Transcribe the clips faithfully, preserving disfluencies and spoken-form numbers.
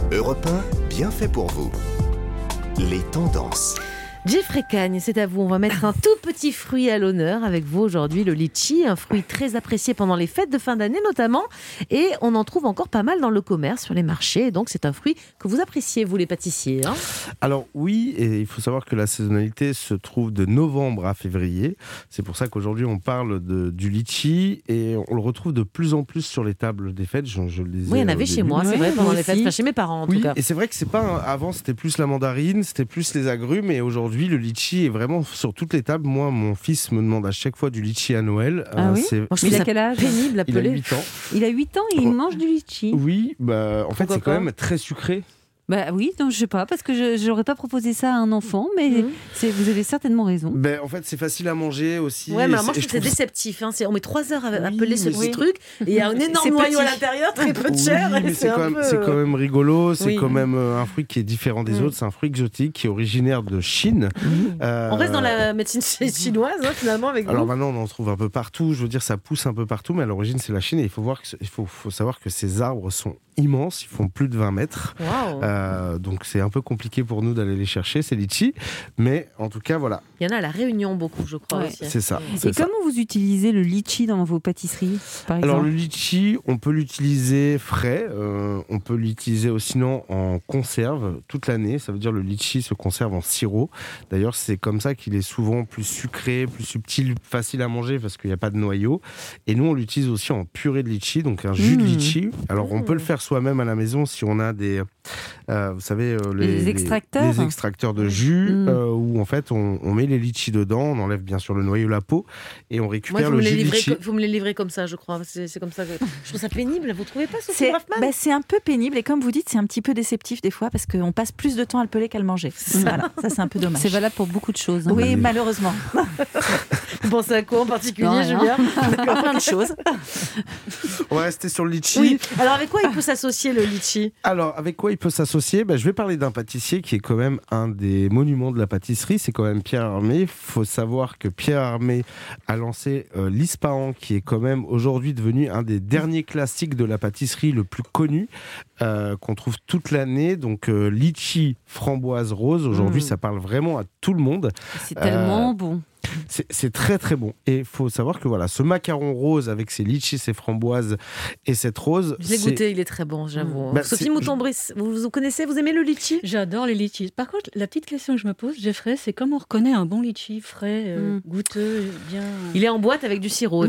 Europe un, bien fait pour vous. Les tendances. Jeffrey Cagne, c'est à vous. On va mettre un tout petit fruit à l'honneur avec vous aujourd'hui, le litchi, un fruit très apprécié pendant les fêtes de fin d'année notamment. Et on en trouve encore pas mal dans le commerce, sur les marchés. Donc c'est un fruit que vous appréciez, vous les pâtissiers. Hein ? Alors oui, et il faut savoir que la saisonnalité se trouve de novembre à février. C'est pour ça qu'aujourd'hui on parle de, du litchi et on le retrouve de plus en plus sur les tables des fêtes. Je, je le disais, oui, il y en avait chez moi, c'est vrai, pendant les fêtes, enfin, chez mes parents en oui, tout cas. Et c'est vrai que c'est pas un, avant c'était plus la mandarine, c'était plus les agrumes, et aujourd'hui Aujourd'hui, le litchi est vraiment sur toutes les tables. Moi, mon fils me demande à chaque fois du litchi à Noël. Ah euh, oui c'est... Moi, je Mais il a quel âge ? Pénible à Il a huit ans. Il a huit ans et il mange du litchi. Oui, bah, en fait, Pourquoi c'est pas quand même très sucré. Bah oui, donc je sais pas, parce que je n'aurais pas proposé ça à un enfant, mais mmh. c'est, vous avez certainement raison. Ben, en fait, c'est facile à manger aussi. Ouais, mais alors moi, je trouve que c'est déceptif. Hein. C'est, on met trois heures à, à peler ce oui. petit truc, et il y a un énorme noyau à l'intérieur, très peu de chair. Oui, mais c'est, c'est, quand même, peu... c'est quand même rigolo, c'est oui. quand même un fruit qui est différent des mmh. autres. C'est un fruit exotique qui est originaire de Chine. Mmh. Euh... On reste dans la médecine chinoise, hein, finalement, avec vous. Alors maintenant, on en trouve un peu partout. Je veux dire, ça pousse un peu partout, mais à l'origine, c'est la Chine. Et il faut, voir que, il faut, faut savoir que ces arbres sont immenses, ils font plus de vingt mètres. Wow. Euh, donc c'est un peu compliqué pour nous d'aller les chercher, ces litchis. Mais en tout cas, voilà. Il y en a à La Réunion beaucoup, je crois. Ouais. Aussi. C'est ça. Et c'est comment ça. vous utilisez le litchi dans vos pâtisseries, par exemple ? Alors le litchi, on peut l'utiliser frais, euh, on peut l'utiliser sinon en conserve toute l'année. Ça veut dire le litchi se conserve en sirop. D'ailleurs, c'est comme ça qu'il est souvent plus sucré, plus subtil, facile à manger parce qu'il n'y a pas de noyau. Et nous, on l'utilise aussi en purée de litchi, donc un jus mmh. de litchi. Alors mmh. on peut le faire soi-même à la maison si on a des, euh, vous savez, euh, les, les extracteurs, les, les extracteurs de jus, mmh. euh, où en fait on, on met les litchis dedans, on enlève bien sûr le noyau, la peau, et on récupère Moi, le jus de litchi. Il faut me les livrer comme ça, je crois. C'est, c'est comme ça que je trouve ça pénible. Vous trouvez pas, Sophie c'est, Braffman ? bah, c'est un peu pénible, et comme vous dites, c'est un petit peu déceptif des fois parce qu'on passe plus de temps à le peler qu'à le manger. Voilà, ça c'est un peu dommage. C'est valable pour beaucoup de choses. Hein. Oui, oui, malheureusement. Vous pensez à quoi en particulier, non, Julien ? Plein de choses. On va rester sur le litchi. Oui. Alors avec quoi il peut s'associer le litchi ? Alors avec quoi il peut s'associer ? Ben, je vais parler d'un pâtissier qui est quand même un des monuments de la pâtisserie, c'est quand même Pierre Hermé. Il faut savoir que Pierre Hermé a lancé euh, l'Ispahan, qui est quand même aujourd'hui devenu un des derniers classiques de la pâtisserie le plus connu, euh, qu'on trouve toute l'année. Donc euh, litchi, framboise, rose, aujourd'hui mmh. ça parle vraiment à tout le monde. C'est tellement euh, bon. C'est, c'est très très bon. Et il faut savoir que voilà, ce macaron rose avec ses litchis, ses framboises et cette rose. Je l'ai c'est... goûté, il est très bon, j'avoue. Bah, Sophie Mouton-Brice, vous, vous connaissez, vous aimez le litchi ? J'adore les litchis. Par contre, la petite question que je me pose, Jeffrey, c'est comment on reconnaît un bon litchi frais, euh, mm. goûteux, bien. Il est en boîte avec du sirop.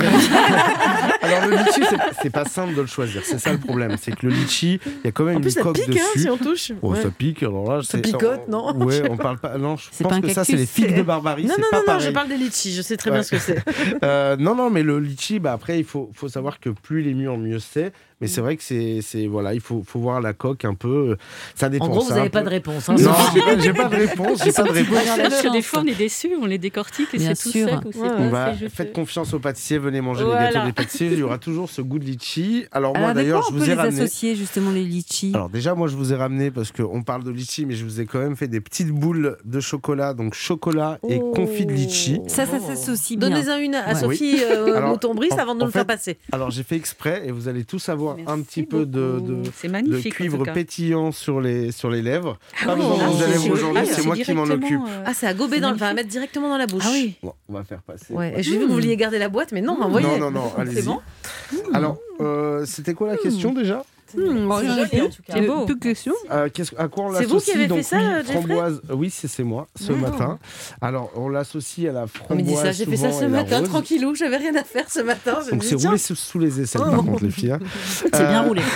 Alors le litchi, c'est, c'est pas simple de le choisir. C'est ça le problème, c'est que le litchi, il y a quand même en plus, une coque dessus. Hein, si on touche. Oh, ouais. Ça pique. Alors là, ça c'est... picote, non ? Ouais, on parle pas. Non, je c'est pense pas que cactus, ça, c'est les figues de Barbarie. Non, c'est non, pas non, pareil. je parle des litchis. Je sais très ouais. bien ce que c'est. euh, non, non, mais le litchi, bah après, il faut, faut savoir que plus il est mûr, mieux c'est. Mais c'est vrai que c'est, c'est voilà, il faut, faut voir la coque un peu. Ça dépend. En gros, ça, vous n'avez peu... pas de réponse. Hein, non, j'ai pas, j'ai pas de réponse. J'ai pas de réponse. Parce que des fois, on est déçus, on les décortique et bien c'est sûr. tout sec. Ou c'est ouais, pas, on va, c'est faites confiance aux pâtissiers, venez manger voilà. les gâteaux des pâtissiers. Il y aura toujours ce goût de litchi. Alors moi, Alors, d'ailleurs, je on vous peut ai les ramené. associer justement les litchis. Alors déjà, moi, je vous ai ramené parce qu'on parle de litchi, mais je vous ai quand même fait des petites boules de chocolat, donc chocolat et oh. confit de litchi. Ça, ça s'associe bien. Donnez-en une à ouais. Sophie euh, Mouton-Brice avant de nous le fait, faire passer. Alors j'ai fait exprès et vous allez tous avoir Merci un petit beaucoup. peu de, de, c'est magnifique, de cuivre pétillant sur les, sur les lèvres. Ah Pas oui, besoin ah, de c'est, lèvres aujourd'hui, c'est, c'est moi qui m'en occupe. Euh... Ah, c'est à gober, dans le... enfin, à mettre directement dans la bouche. Ah oui. Bon, on va faire passer. Ouais. Et j'ai vu que vous vouliez garder la boîte, mais non, mmh. envoyez. Non, non, non, allez-y. C'est bon. Alors, euh, c'était quoi la question déjà ? Mmh, bon, c'est joli, en tout cas. C'est beau. Plus de questions. Euh, qu'est-ce, à quoi on c'est l'associe ? vous qui avez donc, fait ça, oui, Jeffrey ? framboise. Oui, c'est, c'est moi, ce mmh. matin. Alors, on l'associe à la framboise. On me dit ça, j'ai fait ça ce matin, tranquillou, j'avais rien à faire ce matin. Donc, c'est roulé sous, sous les aisselles, oh. par contre, les filles. Hein. C'est euh... bien roulé.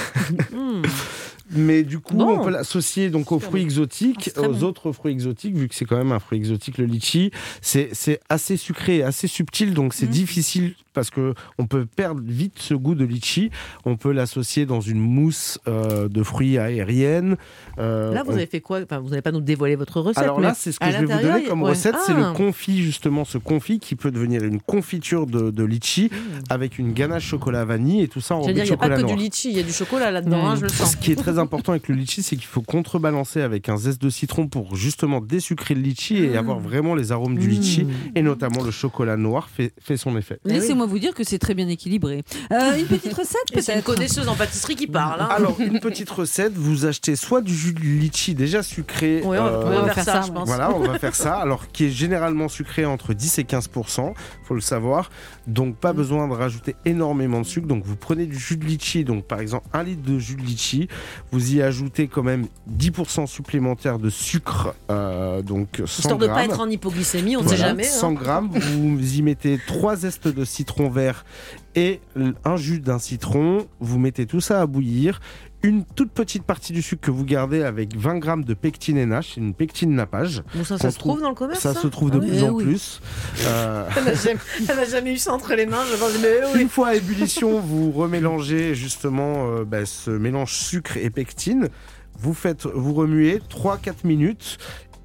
Mais du coup, bon. on peut l'associer donc aux fruits exotiques, oh, aux bon. autres fruits exotiques, vu que c'est quand même un fruit exotique, le litchi. C'est, c'est assez sucré, assez subtil, donc c'est mmh. difficile parce qu'on peut perdre vite ce goût de litchi. On peut l'associer dans une mousse euh, de fruits aérienne. Euh, là, vous on... avez fait quoi ? Enfin, vous n'allez pas nous dévoiler votre recette. Alors là, c'est ce que je vais vous donner comme ouais. recette. Ah. C'est le confit, justement, ce confit qui peut devenir une confiture de, de litchi mmh. avec une ganache chocolat vanille et tout ça en Je veux dire, de chocolat noir. Il n'y a pas que du litchi, il y a du chocolat là-dedans, mmh. hein, je le sens. Ce qui est très important avec le litchi, c'est qu'il faut contrebalancer avec un zeste de citron pour justement désucrer le litchi et mmh. avoir vraiment les arômes du litchi, mmh. et notamment le chocolat noir fait, fait son effet. Laissez-moi Laissez-moi vous dire que c'est très bien équilibré. Euh, une petite recette peut-être. C'est une connaisseuse en pâtisserie qui parle. Hein. Alors, une petite recette, vous achetez soit du jus de litchi déjà sucré. Oui, on, euh, on va on va faire faire ça, ça, je pense. Voilà, on va faire ça. Alors, qui est généralement sucré entre dix et quinze pour cent, faut le savoir. Donc, pas besoin de rajouter énormément de sucre. Donc, vous prenez du jus de litchi, donc par exemple un litre de jus de litchi, vous y ajoutez quand même dix pour cent supplémentaire de sucre, euh, donc cent Histoire de ne pas grammes. être en hypoglycémie, on ne Voilà, sait jamais. cent Hein. grammes, vous y mettez trois zestes de citron vert et un jus d'un citron. Vous mettez tout ça à bouillir. Une toute petite partie du sucre que vous gardez avec vingt grammes de pectine N H, une pectine nappage. Bon, ça, Qu'on ça se trouve dans le commerce. Ça ça se trouve de Ah plus oui. en oui. plus. Euh, Elle n'a jamais, elle n'a jamais eu ça entre les mains. Je pense, mais oui. Une fois à ébullition, vous remélangez justement euh, bah, ce mélange sucre et pectine. Vous faites, vous remuez trois à quatre minutes.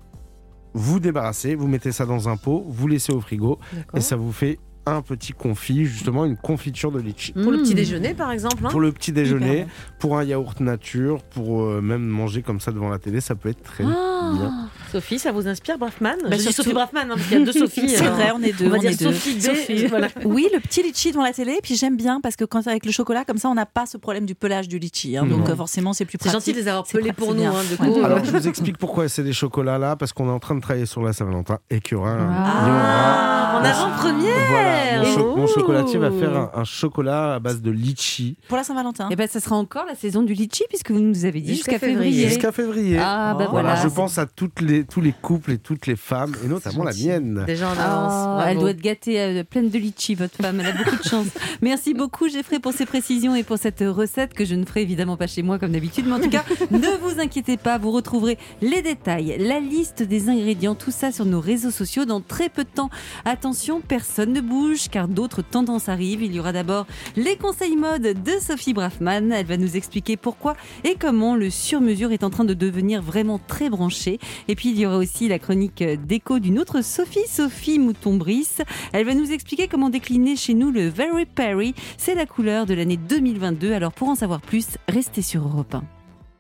Vous débarrassez, vous mettez ça dans un pot, vous laissez au frigo D'accord. et ça vous fait un petit confit, justement une confiture de litchi. Pour le petit Mmh. déjeuner, par exemple. Hein. Pour le petit déjeuner, Hyper bon. pour un yaourt nature, pour euh, même manger comme ça devant la télé, ça peut être très Ah. bien. Sophie, ça vous inspire, Braffman Bah, Je dis surtout- Sophie Braffman, hein, parce qu'il y a deux Sophies. C'est alors. vrai, on est deux. On va on dire est deux. Sophie B. Sophie. Voilà. Oui, le petit litchi devant la télé. Puis j'aime bien parce que quand avec le chocolat, comme ça, on n'a pas ce problème du pelage du litchi. Hein, donc Non. euh, forcément, c'est plus C'est pratique. gentil de les avoir C'est pelés pra- pour c'est nous. bien. Hein, du Ouais. coup, Alors euh, je vous explique pourquoi c'est des chocolats là, parce qu'on est en train de travailler sur la Saint-Valentin et qu'il y aura un- Ah. il y aura- en avant-première. Voilà, mon, cho- mon Oh. chocolatier va faire un, un chocolat à base de litchi Pour la Saint-Valentin. Et ben, ça sera encore la saison du litchi puisque vous nous avez dit Jusqu'à jusqu'à février. février. jusqu'à février. Ah, bah Oh. voilà. Voilà, je pense à toutes les, tous les couples et toutes les femmes, et notamment la gentil. mienne. Déjà en avance. Ah, Bravo. elle doit être gâtée, euh, pleine de litchi, votre femme. Elle a beaucoup de chance. Merci beaucoup, Geoffrey, pour ces précisions et pour cette recette que je ne ferai évidemment pas chez moi comme d'habitude. Mais en tout cas, ne vous inquiétez pas, vous retrouverez les détails, la liste des ingrédients, tout ça sur nos réseaux sociaux dans très peu de temps. Attention, personne ne bouge car d'autres tendances arrivent. Il y aura d'abord les conseils mode de Sophie Braffman. Elle va nous expliquer pourquoi et comment le sur-mesure est en train de devenir vraiment très branché. Et puis il y aura aussi la chronique déco d'une autre Sophie, Sophie Mouton-Brice. Elle va nous expliquer comment décliner chez nous le Very Perry. C'est la couleur de l'année deux mille vingt-deux. Alors pour en savoir plus, restez sur Europe un.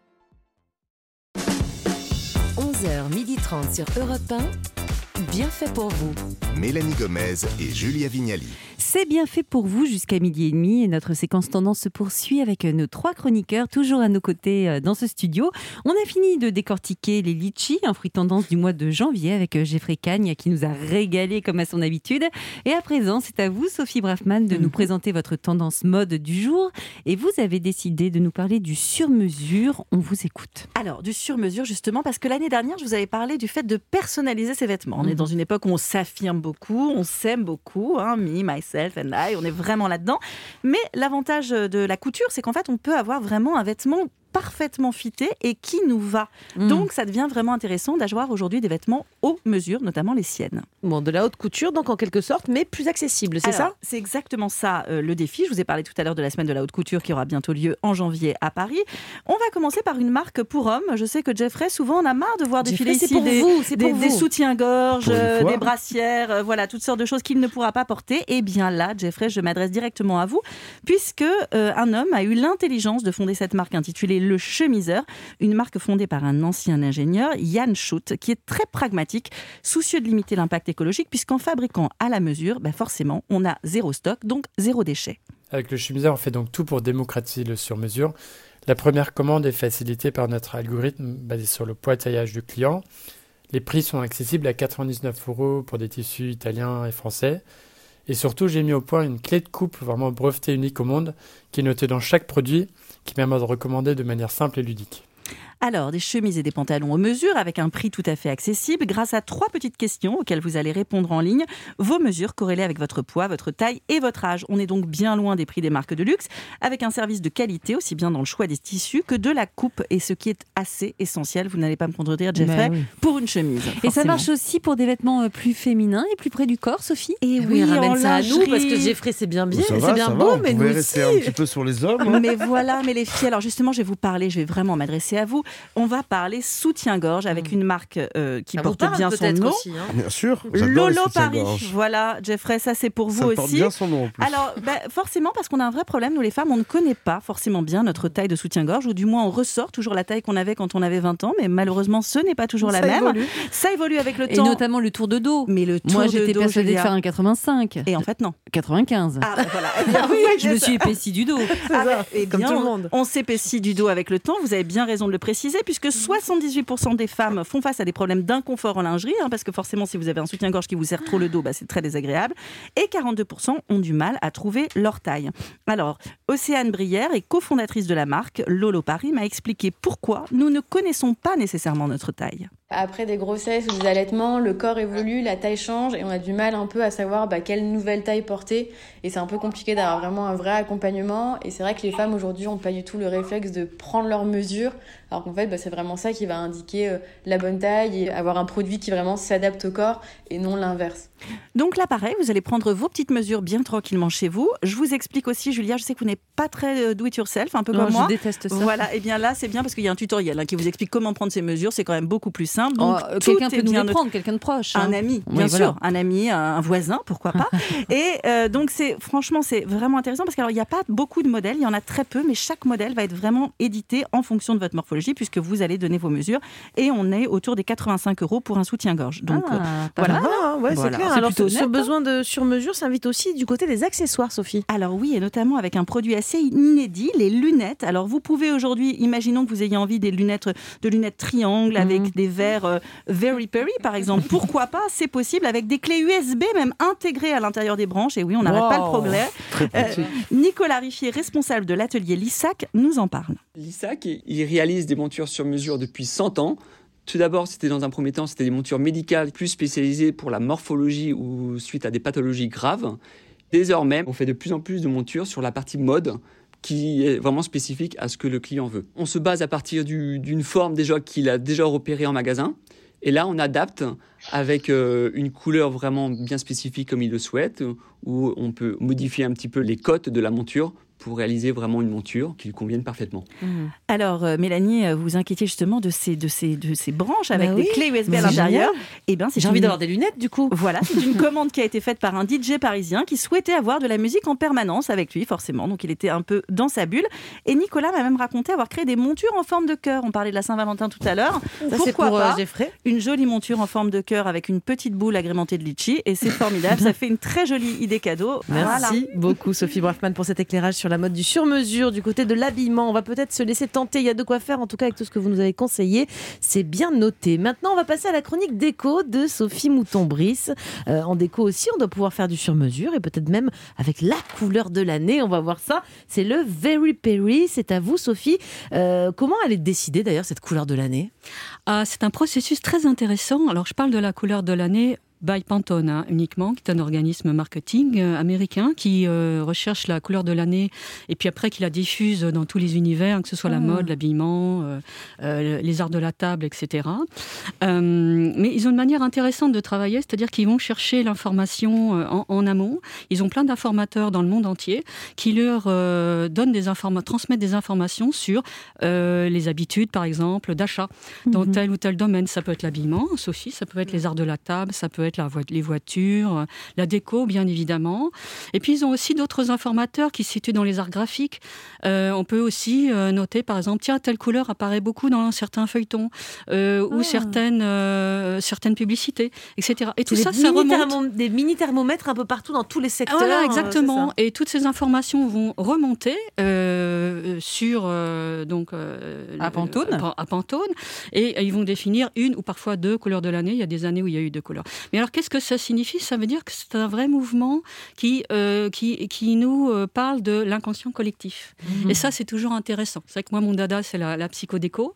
onze heures trente sur Europe un. Bien fait pour vous. Mélanie Gomez et Julia Vignali. C'est bien fait pour vous jusqu'à midi et demi et notre séquence tendance se poursuit avec nos trois chroniqueurs toujours à nos côtés dans ce studio. On a fini de décortiquer les litchis, un fruit tendance du mois de janvier avec Geoffrey Cagne qui nous a régalé comme à son habitude. Et à présent, c'est à vous Sophie Braffman de mmh. nous présenter votre tendance mode du jour et vous avez décidé de nous parler du sur-mesure. On vous écoute. Alors, du sur-mesure justement parce que l'année dernière, je vous avais parlé du fait de personnaliser ses vêtements. On mmh. est dans une époque où on s'affirme beaucoup, on s'aime beaucoup, hein, me, myself and I, on est vraiment là-dedans. Mais l'avantage de la couture, c'est qu'en fait, on peut avoir vraiment un vêtement parfaitement fité et qui nous va. Mmh. Donc, ça devient vraiment intéressant d'avoir aujourd'hui des vêtements aux mesures, notamment les siennes. Bon, de la haute couture, donc en quelque sorte, mais plus accessible, c'est Alors, ça ? C'est exactement ça euh, le défi. Je vous ai parlé tout à l'heure de la semaine de la haute couture qui aura bientôt lieu en janvier à Paris. On va commencer par une marque pour hommes. Je sais que Geoffrey, souvent, on a marre de voir défiler Jeffrey, ici c'est pour des, vous, c'est des, pour des vous. soutiens-gorge, euh, fois. des brassières, euh, voilà, toutes sortes de choses qu'il ne pourra pas porter. Et bien là, Geoffrey, je m'adresse directement à vous, puisque euh, un homme a eu l'intelligence de fonder cette marque intitulée Le Chemiseur, une marque fondée par un ancien ingénieur, Yann Schutt, qui est très pragmatique, soucieux de limiter l'impact écologique, puisqu'en fabriquant à la mesure, bah forcément, on a zéro stock, donc zéro déchet. Avec Le Chemiseur, on fait donc tout pour démocratiser le sur-mesure. La première commande est facilitée par notre algorithme basé sur le poids et taillage du client. Les prix sont accessibles à quatre-vingt-dix-neuf euros pour des tissus italiens et français. Et surtout, j'ai mis au point une clé de coupe vraiment brevetée unique au monde qui est notée dans chaque produit qui permet de recommander de manière simple et ludique. Alors, des chemises et des pantalons aux mesures avec un prix tout à fait accessible grâce à trois petites questions auxquelles vous allez répondre en ligne. Vos mesures corrélées avec votre poids, votre taille et votre âge. On est donc bien loin des prix des marques de luxe avec un service de qualité aussi bien dans le choix des tissus que de la coupe et ce qui est assez essentiel, vous n'allez pas me contredire Geoffrey, bah oui. pour une chemise. Et ça forcément. marche aussi pour des vêtements plus féminins et plus près du corps, Sophie ? Et Oui, ramène en ça à nous lingerie. parce que Jeffrey, c'est bien bien, Ça c'est va, bien ça beau, va, on mais pouvait nous rester aussi. un petit peu sur les hommes. Hein. Mais voilà, mais les filles, alors justement, je vais vous parler, je vais vraiment m'adresser à vous. On va parler soutien-gorge avec une marque euh, qui Ça porte vous parle bien son peut-être nom. aussi, hein. Bien sûr. j'adore les Lolo Paris. soutiens-gorge. Voilà, Jeffrey, ça c'est pour vous Ça aussi. porte bien son nom en plus. Alors, bah, forcément, parce qu'on a un vrai problème, nous les femmes, on ne connaît pas forcément bien notre taille de soutien-gorge, ou du moins on ressort toujours la taille qu'on avait quand on avait vingt ans, mais malheureusement, ce n'est pas toujours la Ça même. évolue. Ça évolue avec le Et temps. notamment le tour de dos. Mais le tour Moi, de j'étais dos, persuadée de Julia. faire un quatre-vingt-cinq. Et en fait, non. quatre-vingt-quinze. Ah, bah, voilà. Eh bien, oui, Je me suis épaissie du dos. Ah, bah, eh Comme bien, tout le on- monde. On s'épaissit du dos avec le temps, vous avez bien raison de le préciser, puisque soixante-dix-huit pour cent des femmes font face à des problèmes d'inconfort en lingerie, hein, parce que forcément, si vous avez un soutien-gorge qui vous serre trop le dos, bah, c'est très désagréable. Et quarante-deux pour cent ont du mal à trouver leur taille. Alors, Océane Brière est cofondatrice de la marque Lolo Paris, m'a expliqué pourquoi nous ne connaissons pas nécessairement notre taille. Après des grossesses ou des allaitements, le corps évolue, la taille change et on a du mal un peu à savoir bah, quelle nouvelle taille porter. Et c'est un peu compliqué d'avoir vraiment un vrai accompagnement. Et c'est vrai que les femmes aujourd'hui n'ont pas du tout le réflexe de prendre leurs mesures. Alors qu'en fait, bah, c'est vraiment ça qui va indiquer euh, la bonne taille et avoir un produit qui vraiment s'adapte au corps et non l'inverse. Donc là, pareil, vous allez prendre vos petites mesures bien tranquillement chez vous. Je vous explique aussi, Julia, je sais que vous n'êtes pas très euh, do it yourself, un peu Non, comme moi. je déteste ça. Voilà, et bien là, c'est bien parce qu'il y a un tutoriel hein, qui vous explique comment prendre ces mesures. C'est quand même beaucoup plus simple. Donc, Oh, euh, tout quelqu'un est peut nous bien les prendre, quelqu'un de proche. Un hein. ami, Oui, bien voilà. sûr, un ami, un voisin, pourquoi pas. Et euh, donc, c'est, franchement, c'est vraiment intéressant parce qu'il n'y a pas beaucoup de modèles, il y en a très peu, mais chaque modèle va être vraiment édité en fonction de votre morphologie puisque vous allez donner vos mesures. Et on est autour des quatre-vingt-cinq euros pour un soutien-gorge. Donc, Ah, euh, pas voilà. mal, hein, ouais, Voilà. c'est clair. C'est Alors, plutôt ce, ce net, hein. besoin de sur-mesure s'invite aussi du côté des accessoires, Sophie. Alors oui, et notamment avec un produit assez inédit, les lunettes. Alors vous pouvez aujourd'hui, imaginons que vous ayez envie des lunettes, de lunettes triangles avec Mhm. des verres euh, Very Perry par exemple. Pourquoi pas? C'est possible avec des clés U S B même intégrées à l'intérieur des branches. Et oui, on n'arrête Wow. pas le progrès. Très Euh, pratique. Nicolas Riffier, responsable de l'atelier Lissac, nous en parle. L'Issac, il réalise des montures sur mesure depuis cent ans. Tout d'abord, c'était dans un premier temps, c'était des montures médicales plus spécialisées pour la morphologie ou suite à des pathologies graves. Désormais, on fait de plus en plus de montures sur la partie mode qui est vraiment spécifique à ce que le client veut. On se base à partir du- d'une forme déjà qu'il a déjà repérée en magasin. Et là, on adapte avec euh, une couleur vraiment bien spécifique comme il le souhaite, où on peut modifier un petit peu les cotes de la monture pour réaliser vraiment une monture qui lui convienne parfaitement. Alors euh, Mélanie, euh, vous vous inquiétiez justement de ces, de ces, de ces branches avec Bah des oui. clés U S B à C'est l'intérieur. génial. Eh ben, c'est J'ai envie une- d'avoir des lunettes du coup. Voilà, c'est une commande qui a été faite par un D J parisien qui souhaitait avoir de la musique en permanence avec lui, forcément. Donc il était un peu dans sa bulle. Et Nicolas m'a même raconté avoir créé des montures en forme de cœur. On parlait de la Saint-Valentin tout à l'heure. Ça, c'est Pourquoi pour euh, pas Jeffrey. une jolie monture en forme de cœur avec une petite boule agrémentée de litchi. Et c'est formidable. Ça fait une très jolie idée cadeau. Merci beaucoup Sophie Brafman pour cet éclairage sur la mode du sur-mesure, du côté de l'habillement. On va peut-être se laisser tenter, il y a de quoi faire en tout cas avec tout ce que vous nous avez conseillé. C'est bien noté. Maintenant, on va passer à la chronique déco de Sophie Mouton-Brice. Euh, en déco aussi, on doit pouvoir faire du sur-mesure et peut-être même avec la couleur de l'année. On va voir ça. C'est le Very Perry. C'est à vous Sophie. Euh, comment elle est décidée d'ailleurs cette couleur de l'année? Ah, c'est un processus très intéressant. Alors, je parle de la couleur de l'année by Pantone hein, uniquement, qui est un organisme marketing euh, américain qui euh, recherche la couleur de l'année et puis après qui la diffuse dans tous les univers, que ce soit la mode, l'habillement, euh, euh, les arts de la table, et cetera. Euh, mais ils ont une manière intéressante de travailler, c'est-à-dire qu'ils vont chercher l'information euh, en, en amont. Ils ont plein d'informateurs dans le monde entier qui leur euh, donnent des informa- transmettent des informations sur euh, les habitudes, par exemple, d'achat dans Mhm. tel ou tel domaine. Ça peut être l'habillement, Sophie, ça peut être les arts de la table, ça peut être la vo- les voitures, la déco, bien évidemment. Et puis, ils ont aussi d'autres informateurs qui se situent dans les arts graphiques. Euh, on peut aussi euh, noter, par exemple, tiens, telle couleur apparaît beaucoup dans certains feuilletons euh, ou Ah. certaines, euh, certaines publicités, et cetera. Et tout C'est ça, des ça mini remonte. thermo- des mini thermomètres un peu partout dans tous les secteurs. Voilà, euh, exactement. c'est ça. Et toutes ces informations vont remonter euh, sur euh, donc euh, À Pantone. le- à Pantone, et, et ils vont définir une ou parfois deux couleurs de l'année. Il y a des années où il y a eu deux couleurs. Mais alors, qu'est-ce que ça signifie? Ça veut dire que c'est un vrai mouvement qui euh, qui qui nous euh, parle de l'inconscient collectif. Mhm. Et ça, c'est toujours intéressant. C'est vrai que moi, mon dada, c'est la, la psychodéco,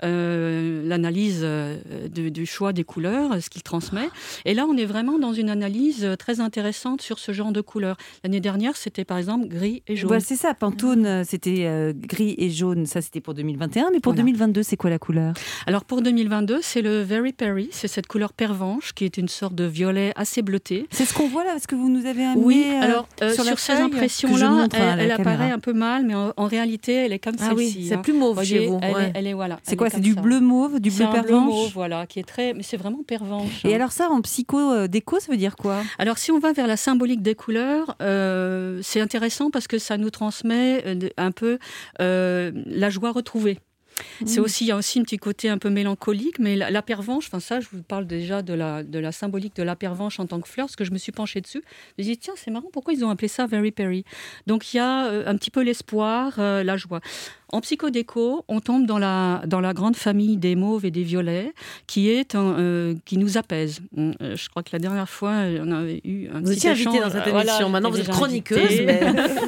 euh, l'analyse euh, de- du choix des couleurs, ce qu'il transmet. Et là, on est vraiment dans une analyse euh, très intéressante sur ce genre de couleurs. L'année dernière, c'était par exemple gris et jaune. Voilà, c'est ça, Pantone, euh, c'était euh, gris et jaune, ça c'était pour deux mille vingt et un, mais pour Voilà. deux mille vingt-deux, c'est quoi la couleur? Alors pour deux mille vingt-deux, c'est le Very Perry, c'est cette couleur pervenche qui est une sorte sorte de violet assez bleuté. C'est ce qu'on voit là, ce que vous nous avez amené. Oui, euh, alors euh, sur, sur, ces impressions-là, elle, elle apparaît un peu mal, mais en, en réalité, elle est comme ah celle-ci. Oui, c'est hein. plus mauve Voyez, chez vous. Elle, ouais. est, elle est voilà. C'est quoi, c'est du ça. bleu mauve, du bleu pervenche. C'est un bleu mauve, voilà, qui est très, mais c'est vraiment pervenche. Et hein. alors ça, en psycho déco, ça veut dire quoi? Alors si on va vers la symbolique des couleurs, euh, c'est intéressant parce que ça nous transmet un peu euh, la joie retrouvée. C'est aussi, il y a aussi un petit côté un peu mélancolique, mais la, la pervenche, enfin ça, je vous parle déjà de la, de la symbolique de la pervenche en tant que fleur, parce que je me suis penchée dessus. Je me suis dit, tiens, c'est marrant, pourquoi ils ont appelé ça Very Perry? Donc il y a euh, un petit peu l'espoir, euh, la joie. En psychodéco, on tombe dans la, dans la grande famille des mauves et des violets, qui, est un, euh, qui nous apaise. On, euh, je crois que la dernière fois, on avait eu un vous petit étiez échange. invitée dans cette émission, voilà, maintenant vous êtes chroniqueuse. Mais...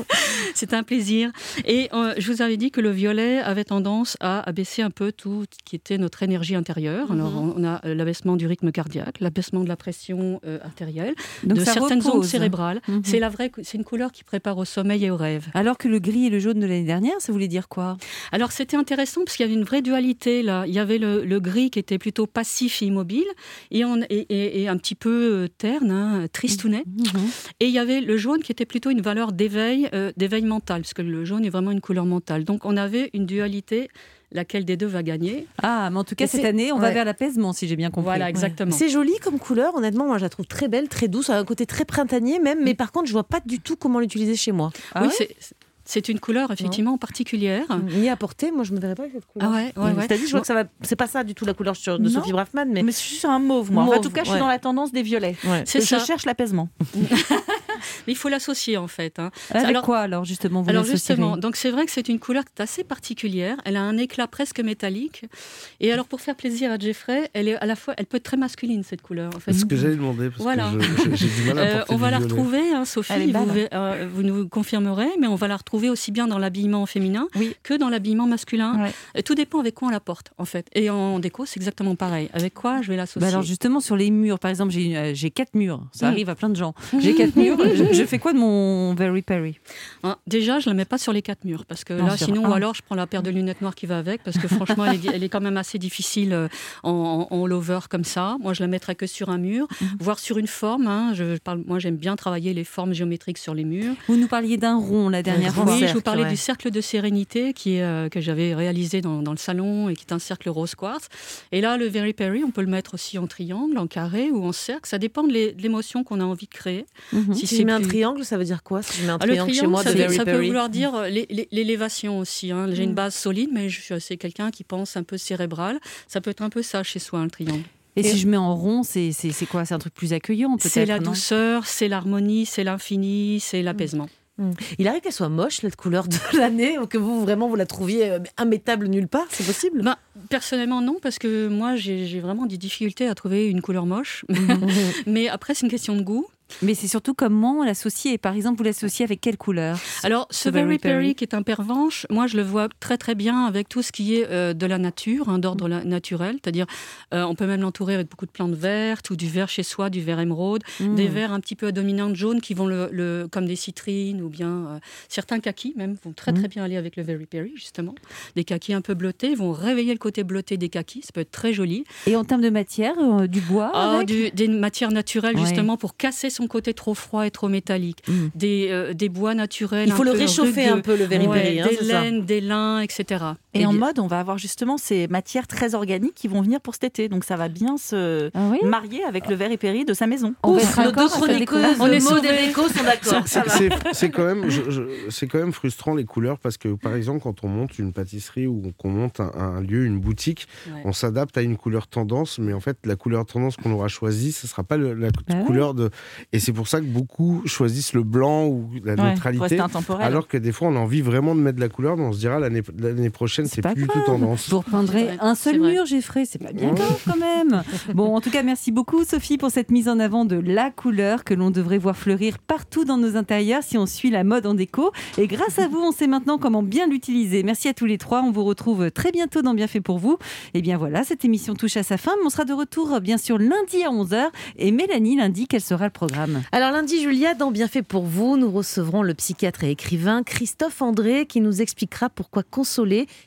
c'est un plaisir. Et euh, je vous avais dit que le violet avait tendance à abaisser un peu tout ce qui était notre énergie intérieure. Alors, mm-hmm. on a l'abaissement du rythme cardiaque, l'abaissement de la pression euh, artérielle, donc de certaines repose. zones cérébrales. Mm-hmm. C'est, la vraie, c'est une couleur qui prépare au sommeil et au rêve. Alors que le gris et le jaune de l'année dernière, ça voulait dire quoi? Alors c'était intéressant parce qu'il y avait une vraie dualité là. Il y avait le, le gris qui était plutôt passif et immobile et, on, et, et, et un petit peu terne, hein, tristounet. Mmh. Et il y avait le jaune qui était plutôt une valeur d'éveil, euh, d'éveil mental, parce que le jaune est vraiment une couleur mentale. Donc on avait une dualité. Laquelle des deux va gagner? Ah, mais en tout cas, et cette c'est... année, on ouais. va vers l'apaisement, si j'ai bien compris. Voilà, exactement. Ouais. C'est joli comme couleur, honnêtement, moi je la trouve très belle, très douce, a un côté très printanier même, mais par contre, je vois pas du tout comment l'utiliser chez moi. Ah oui, ouais c'est... C'est une couleur effectivement non. particulière. Ni à porter, moi je me verrais pas avec cette couleur. Ah ouais, ouais, ouais. C'est-à-dire, je vois que ça va. C'est pas ça du tout la couleur sur, de non. Sophie Braffman, mais. Mais je suis sur un mauve, moi. Mauve, en tout cas, je suis ouais. dans la tendance des violets. Ouais. C'est je ça. cherche l'apaisement. Mais il faut l'associer en fait. Hein. Avec alors, quoi alors justement vous Alors justement, donc c'est vrai que c'est une couleur assez particulière. Elle a un éclat presque métallique. Et alors pour faire plaisir à Jeffrey, elle est à la fois, elle peut être très masculine cette couleur. En fait. C'est ce que j'allais demander parce voilà. que je, j'ai du mal à porter euh, On va du la violet. retrouver, hein, Sophie. Vous, euh, vous nous confirmerez, mais on va la retrouver aussi bien dans l'habillement féminin oui. que dans l'habillement masculin. Ouais. Et tout dépend avec quoi on la porte en fait. Et en déco, c'est exactement pareil. Avec quoi je vais l'associer? Bah alors justement sur les murs, par exemple, j'ai, euh, j'ai quatre murs. Ça mmh. arrive à plein de gens. J'ai quatre murs. je, je fais quoi de mon Very Perry? Ah, déjà, je ne la mets pas sur les quatre murs parce que non, là, sinon, ah. ou alors je prends la paire de lunettes noires qui va avec parce que franchement, elle est, elle est quand même assez difficile euh, en, en, en lover comme ça. Moi, je la mettrais que sur un mur, mmh. voire sur une forme. Hein. Je, je parle, moi, j'aime bien travailler les formes géométriques sur les murs. Vous nous parliez d'un rond la dernière fois. Oui, cercle, je vous parlais ouais. du cercle de sérénité qui est, euh, que j'avais réalisé dans, dans le salon et qui est un cercle rose quartz. Et là, le Very Perry, on peut le mettre aussi en triangle, en carré ou en cercle. Ça dépend de, les, de l'émotion qu'on a envie de créer. Mmh. Si, si je mets plus... un triangle, ça veut dire quoi? Si je mets un ah, le triangle, triangle, chez moi, ça, de Very ça Perry. peut vouloir dire l'é- l'é- l'élévation aussi. Hein. J'ai mmh. une base solide, mais je suis assez quelqu'un qui pense un peu cérébral. Ça peut être un peu ça chez soi, un triangle. Et, et si je mets en rond, c'est, c'est, c'est quoi? C'est un truc plus accueillant peut-être? C'est la non douceur, c'est l'harmonie, c'est l'infini, c'est l'apaisement. Mmh. Il arrive qu'elle soit moche, cette couleur de l'année, ou que vous, vraiment, vous la trouviez immétable nulle part, c'est possible? Ben, personnellement, non, parce que moi, j'ai, j'ai vraiment des difficultés à trouver une couleur moche. Mais après, c'est une question de goût. Mais c'est surtout comment l'associer. Par exemple, vous l'associez avec quelle couleur? Alors, ce Very Perry qui est un pervenche, moi je le vois très très bien avec tout ce qui est euh, de la nature, hein, d'ordre mmh. naturel. C'est-à-dire, euh, on peut même l'entourer avec beaucoup de plantes vertes ou du vert chez soi, du vert émeraude, mmh. des verts un petit peu à dominante jaune qui vont le, le, comme des citrines ou bien euh, certains kakis même vont très très mmh. bien aller avec le Very Perry justement. Des kakis un peu bleutés vont réveiller le côté bleuté des kakis. Ça peut être très joli. Et en termes de matière, euh, du bois ah, avec... du, des matières naturelles ouais. justement pour casser son côté trop froid et trop métallique. Mmh. Des, euh, des bois naturels. Il faut le réchauffer rugueux, un peu, le Very Perry. Ouais, hein, des laines, des lins, et cetera. Et, et en mode, on va avoir justement ces matières très organiques qui vont venir pour cet été. Donc ça va bien se ah oui marier avec le Very Perry de sa maison. On Ouf, nos deux chroniqueuses, Maud et Déco sont d'accord. C'est, c'est, c'est, quand même, je, je, c'est quand même frustrant les couleurs parce que par exemple, quand on monte une pâtisserie ou qu'on monte un, un lieu, une boutique, ouais. on s'adapte à une couleur tendance, mais en fait, la couleur tendance qu'on aura choisie, ce ne sera pas le, la ah couleur ouais. de. Et c'est pour ça que beaucoup choisissent le blanc ou la ouais, neutralité, alors que des fois on a envie vraiment de mettre de la couleur, mais on se dira l'année, l'année prochaine c'est, c'est plus grave. Du tout tendance. Vous reprendrez un seul mur, Jeffrey, c'est pas bien grave quand même. Bon, en tout cas, merci beaucoup Sophie pour cette mise en avant de la couleur que l'on devrait voir fleurir partout dans nos intérieurs si on suit la mode en déco. Et grâce à vous, on sait maintenant comment bien l'utiliser. Merci à tous les trois, on vous retrouve très bientôt dans Bien fait pour vous. Et bien voilà, cette émission touche à sa fin, mais on sera de retour bien sûr lundi à onze heures. Et Mélanie, lundi, quel sera le programme? Alors lundi, Julia, dans Bien fait pour vous, nous recevrons le psychiatre et écrivain Christophe André qui nous expliquera pourquoi consoler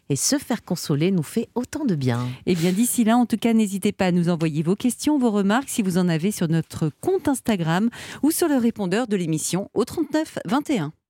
Et se faire consoler nous fait autant de bien. Et bien d'ici là, en tout cas, n'hésitez pas à nous envoyer vos questions, vos remarques, si vous en avez sur notre compte Instagram ou sur le répondeur de l'émission au trente-neuf vingt et un.